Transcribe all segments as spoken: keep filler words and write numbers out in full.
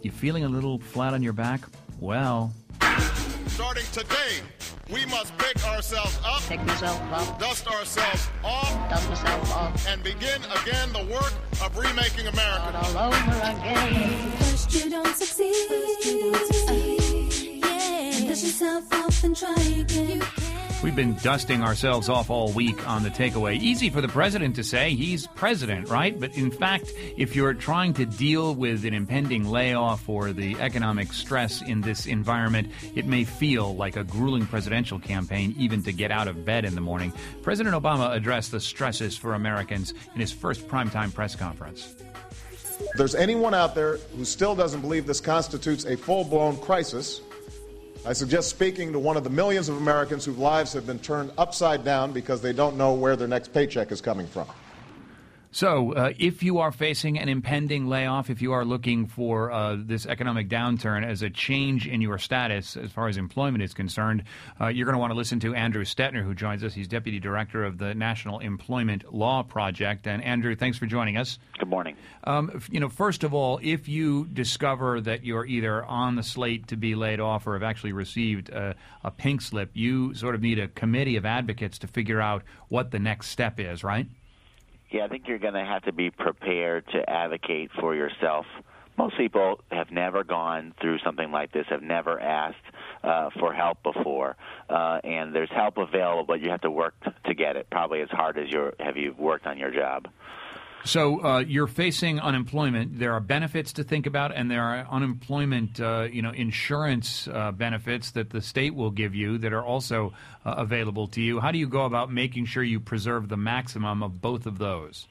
You feeling a little flat on your back? Well, starting today, we must pick ourselves up, pick yourself up, dust ourselves off, dust yourself off, and begin again the work of remaking America. Start all over again. First you don't succeed, First you don't succeed. Uh, yeah. Dust yourself off and try again. We've been dusting ourselves off all week on The Takeaway. Easy for the president to say. He's president, right? But in fact, if you're trying to deal with an impending layoff or the economic stress in this environment, it may feel like a grueling presidential campaign even to get out of bed in the morning. President Obama addressed the stresses for Americans in his first primetime press conference. If there's anyone out there who still doesn't believe this constitutes a full-blown crisis, I suggest speaking to one of the millions of Americans whose lives have been turned upside down because they don't know where their next paycheck is coming from. So uh, if you are facing an impending layoff, if you are looking for uh, this economic downturn as a change in your status as far as employment is concerned, uh, you're going to want to listen to Andrew Stetner, who joins us. He's Deputy Director of the National Employment Law Project. And Andrew, thanks for joining us. Good morning. Um, you know, first of all, if you discover that you're either on the slate to be laid off or have actually received a, a pink slip, you sort of need a committee of advocates to figure out what the next step is, right? Yeah, I think you're going to have to be prepared to advocate for yourself. Most people have never gone through something like this, have never asked uh, for help before, uh, and there's help available, but you have to work t- to get it, probably as hard as you have you worked on your job. So uh, you're facing unemployment. There are benefits to think about, and there are unemployment, uh, you know, insurance uh, benefits that the state will give you that are also uh, available to you. How do you go about making sure you preserve the maximum of both of those?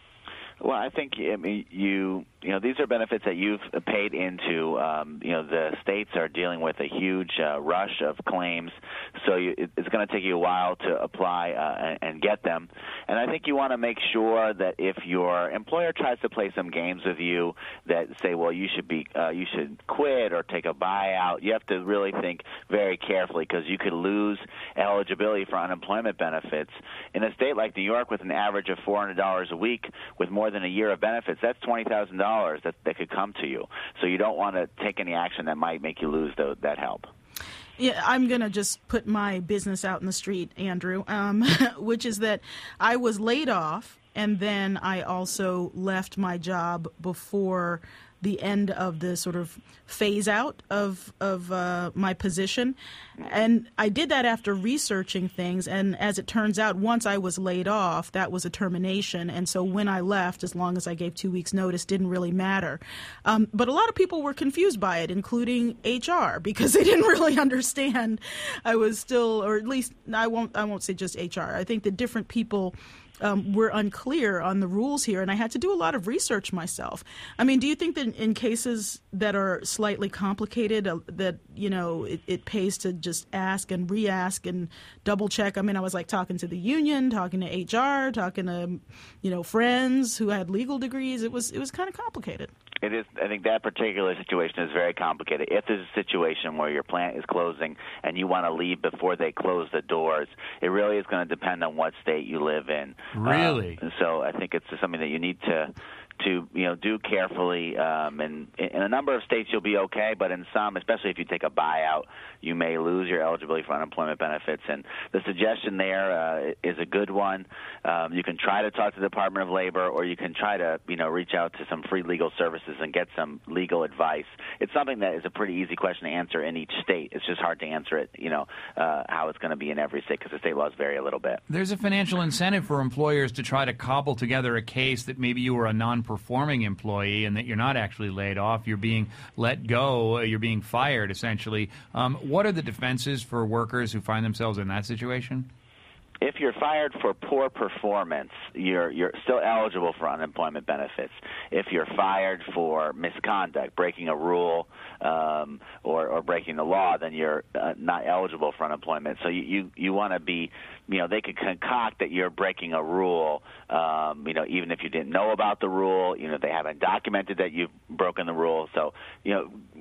Well, I think I mean, you you know these are benefits that you've paid into. Um, you know the states are dealing with a huge uh, rush of claims, so you, it, it's going to take you a while to apply uh, and, and get them. And I think you want to make sure that if your employer tries to play some games with you, that say, well, you should be uh, you should quit or take a buyout. You have to really think very carefully because you could lose eligibility for unemployment benefits in a state like New York with an average of four hundred dollars a week with more than a year of benefits. That's twenty thousand dollars that, that could come to you. So you don't want to take any action that might make you lose the, that help. Yeah, I'm going to just put my business out in the street, Andrew, um, which is that I was laid off, and then I also left my job before the end of the sort of phase out of of uh, my position. And I did that after researching things. And as it turns out, once I was laid off, that was a termination. And so when I left, as long as I gave two weeks notice, didn't really matter. Um, but a lot of people were confused by it, including H R, because they didn't really understand I was still, or at least I won't I won't say just H R. I think that different people Um, were unclear on the rules here, and I had to do a lot of research myself. I mean, do you think that in cases that are slightly complicated, uh, that, you know, it, it pays to just ask and re-ask and double-check? I mean, I was like talking to the union, talking to H R, talking to, you know, friends who had legal degrees. It was it was kind of complicated. It is. I think that particular situation is very complicated. If there's a situation where your plant is closing and you want to leave before they close the doors, it really is going to depend on what state you live in. Really? Um, so I think it's something that you need to to you know do carefully. Um, and in a number of states you'll be okay, but in some, especially if you take a buyout, you may lose your eligibility for unemployment benefits. And the suggestion there uh, is a good one. Um, you can try to talk to the Department of Labor, or you can try to you know reach out to some free legal services and get some legal advice. It's something that is a pretty easy question to answer in each state. It's just hard to answer it, you know, uh, how it's going to be in every state because the state laws vary a little bit. There's a financial incentive for employers to try to cobble together a case that maybe you were a non-performing employee and that you're not actually laid off. You're being let go. You're being fired, essentially. Um, what are the defenses for workers who find themselves in that situation? If you're fired for poor performance, you're you're still eligible for unemployment benefits. If you're fired for misconduct, breaking a rule um, or, or breaking the law, then you're uh, not eligible for unemployment. So you, you, you want to be, you know, they could concoct that you're breaking a rule, um, you know, even if you didn't know about the rule, you know, they haven't documented that you've broken the rule. So, you know,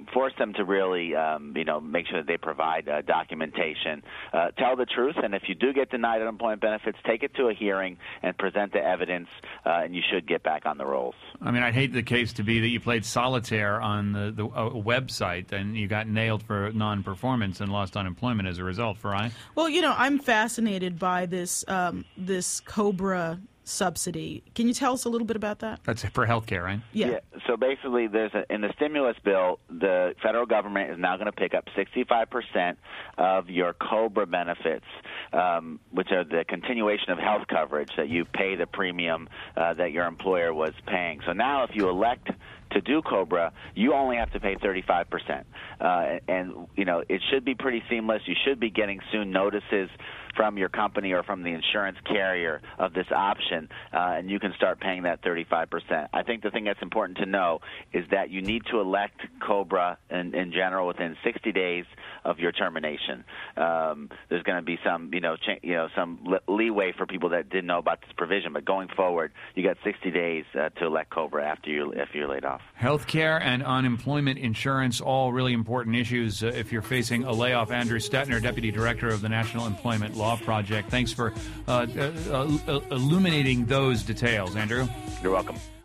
force them to really, um, you know, make sure that they provide uh, documentation. Uh, tell the truth, and if you do get denied unemployment benefits, take it to a hearing and present the evidence, uh, and you should get back on the rolls. I mean, I'd hate the case to be that you played solitaire on the, the uh, website and you got nailed for non-performance and lost unemployment as a result, Farai. Well, you know, I'm fascinated by this um, this COBRA subsidy. Can you tell us a little bit about that? That's for health care, right? Yeah. yeah. So basically, there's a, in the stimulus bill, the federal government is now going to pick up sixty-five percent of your COBRA benefits, um, which are the continuation of health coverage that you pay the premium uh, that your employer was paying. So now if you elect to do COBRA, you only have to pay thirty-five percent. Uh, and, you know, it should be pretty seamless. You should be getting soon notices from your company or from the insurance carrier of this option, uh, and you can start paying that thirty-five percent. I think the thing that's important to know is that you need to elect COBRA in, in general within sixty days of your termination. Um, there's going to be some, you know, cha- you know, some le- leeway for people that didn't know about this provision, but going forward, you got sixty days uh, to elect COBRA after you after you're laid off. Health care and unemployment insurance, all really important issues uh, if you're facing a layoff. Andrew Stetner, Deputy Director of the National Employment Law Project. Thanks for uh, uh, uh, illuminating those details, Andrew. You're welcome.